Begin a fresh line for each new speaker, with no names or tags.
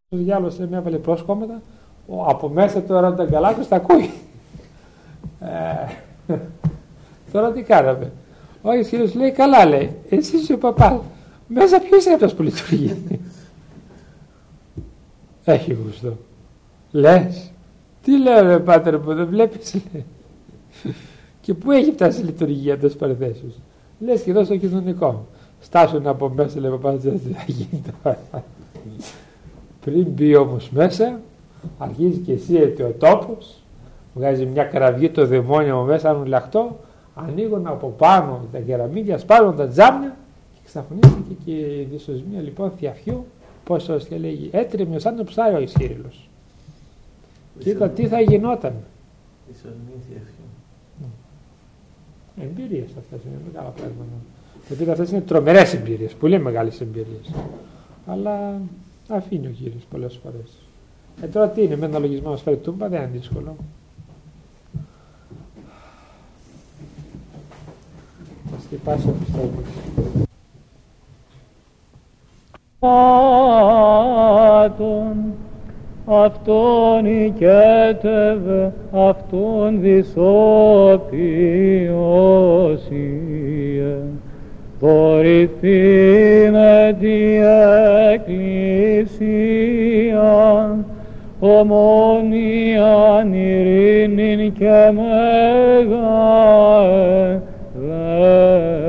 Ο διάλογος με έβαλε πρόσκομματα, από μέσα τώρα τον Αγκαλάκος τα ακούει. Τώρα τι κάναμε? Ο Άγιος Κύριος λέει, καλά, λέει, εσύ είσαι ο παπάς, μέσα ποιος είναι αυτός που λειτουργεί? Έχει γούστο. Λες, τι λέω ρε πάτερ που δεν βλέπεις, λέει. Και πού έχει φτάσει η λειτουργία των παρεθέσεως? Λες και εδώ στο κοινωνικό. Στάσουν από μέσα, λέει ο παπάς, δεν θα γίνει τώρα. Πριν μπει όμως μέσα, αρχίζει και εσύ ο τόπος, βγάζει μια καραβιή το δαιμόνιο από μέσα, αν λαχτό, ανοίγουν από πάνω τα κεραμίδια, σπάρουν τα τζάμια και ξαφνίστηκε και η δυσοσμία λοιπόν θειαφιού, πώς και λέγει, έτρεμε σαν το ψάρι ο Ισχύριλος. Και είπα τι θα γινόταν.
Δυσοσμία θειαφιού.
Εμπειρίες αυτές είναι μεγάλα πράγματα. Γιατί αυτές είναι τρομερές εμπειρίες, πολύ μεγάλες εμπειρίες. Αλλά αφήνει ο Κύριος πολλές φορές. Τώρα τι είναι, με ένα λογισμό μας φέρει τούμπα, δεν είναι δύσκολο. Θα σκεπάσει ο Χριστός.
Αυτόν οικέτευε, αυτόν δυσόπιωσίε, δωρηθεί με τη Εκκλησία, ομόνιαν ειρήνην και μεγαευδοκίαν.